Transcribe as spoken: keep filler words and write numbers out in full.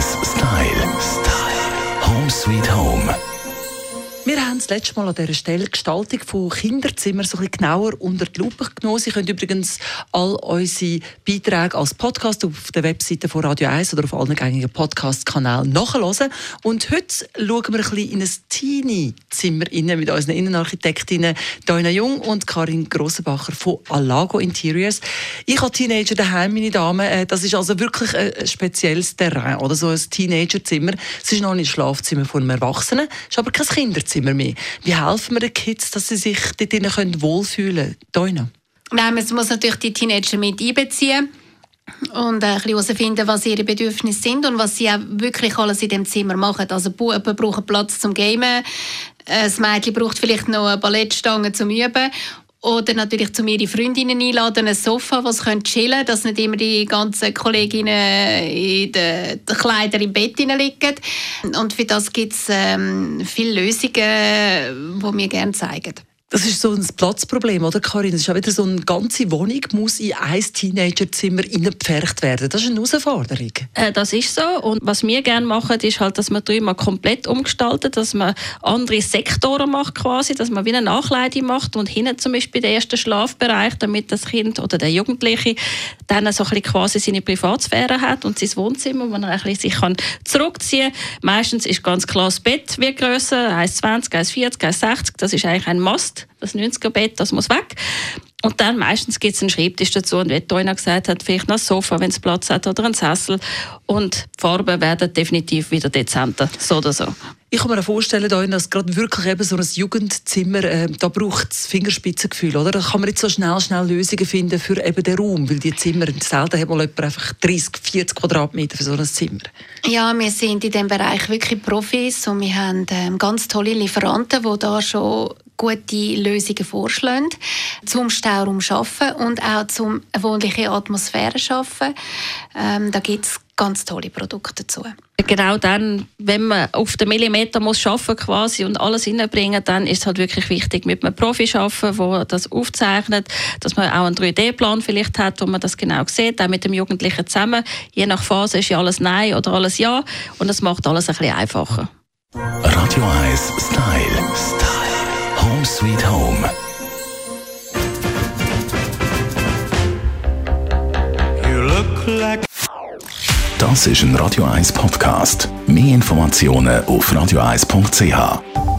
eins Style. Style. Home Sweet Home. Wir haben das letzte Mal an dieser Stelle die Gestaltung von Kinderzimmern so ein bisschen genauer unter die Lupe genommen. Sie können übrigens all unsere Beiträge als Podcast auf der Webseite von Radio eins oder auf allen gängigen Podcast-Kanälen nachhören. Und heute schauen wir ein bisschen in ein Teenie-Zimmer mit unseren Innenarchitektinnen Doina Jung und Karin Grossenbacher von Alago Interiors. Ich habe Teenager daheim, meine Damen. Das ist also wirklich ein spezielles Terrain, oder so ein Teenagerzimmer. Es ist noch ein Schlafzimmer von einem Erwachsenen, ist aber kein Kinderzimmer mehr. Wie helfen wir den Kids, dass sie sich dort wohlfühlen können? Doina? Nein, man muss natürlich die Teenager mit einbeziehen und ein bisschen herausfinden, was ihre Bedürfnisse sind und was sie auch wirklich alles in dem Zimmer machen. Also Buben brauchen Platz zum Gamen, das Mädchen braucht vielleicht noch eine Ballettstange zum Üben. Oder natürlich zu mir ihre Freundinnen einladen, ein Sofa, wo sie chillen können, dass nicht immer die ganzen Kolleginnen in den Kleidern im Bett liegen. Und für das gibt es ähm, viele Lösungen, die wir gerne zeigen. Das ist so ein Platzproblem, oder Karin? Das ist auch wieder so eine ganze Wohnung, muss in ein Teenagerzimmer hineingepfercht werden. Das ist eine Herausforderung. Äh, das ist so. Und was wir gerne machen, ist halt, dass man dreimal komplett umgestaltet, dass man andere Sektoren macht quasi, dass man wie eine Nachkleidung macht und hinten zum Beispiel den ersten Schlafbereich, damit das Kind oder der Jugendliche dann so ein bisschen quasi seine Privatsphäre hat und sein Wohnzimmer, wo er ein bisschen sich kann zurückziehen kann. Meistens ist ganz klar das Bett wie grösser, eins zwanzig, eins vierzig, eins sechzig. Das ist eigentlich ein Must. Das neunziger-Bett, das muss weg. Und dann meistens gibt es einen Schreibtisch dazu. Und wie Doina gesagt hat, vielleicht noch ein Sofa, wenn es Platz hat, oder ein Sessel. Und die Farben werden definitiv wieder dezenter, so oder so. Ich kann mir vorstellen, Doina, dass gerade wirklich eben so ein Jugendzimmer, äh, da braucht es Fingerspitzengefühl, oder? Da kann man nicht so schnell, schnell Lösungen finden für eben den Raum, weil die Zimmer, selten hat man etwa einfach dreißig, vierzig Quadratmeter für so ein Zimmer. Ja, wir sind in diesem Bereich wirklich Profis und wir haben ähm, ganz tolle Lieferanten, die da schon gute Lösungen vorschlagen, zum Stauraum schaffen und auch zum eine wohnliche Atmosphäre schaffen. Ähm, da gibt es ganz tolle Produkte dazu. Genau dann, wenn man auf den Millimeter muss arbeiten quasi und alles reinbringen, dann ist es halt wirklich wichtig, mit einem Profi zu arbeiten, der das aufzeichnet, dass man auch einen drei D Plan vielleicht hat, wo man das genau sieht, auch mit dem Jugendlichen zusammen. Je nach Phase ist ja alles Nein oder alles Ja und das macht alles ein bisschen einfacher. Radio eins Style. Style. Home Sweet Home. You look like Das ist ein Radio eins Podcast. Mehr Informationen auf radio eins punkt c h.